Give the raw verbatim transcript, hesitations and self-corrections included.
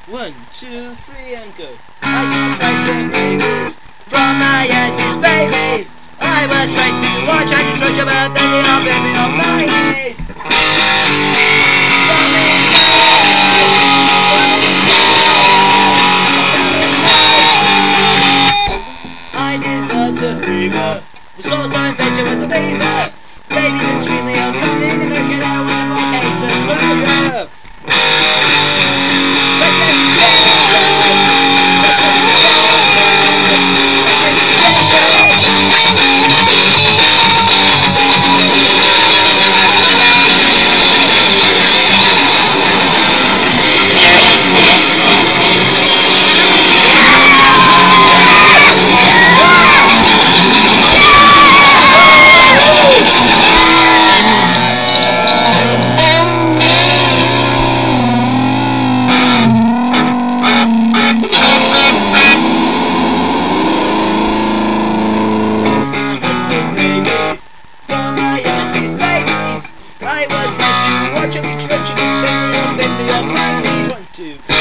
One, two, three, and go. I will try to babies from my auntie's babies. I will try to watch and treasure, but then they are baby on my knees. I developed a fever. The source I infection was a fever. Babies are extremely uncommon in America now with more cases murder. I will try to watch a big stretch and bend me up, bend me up, my knees. One, two.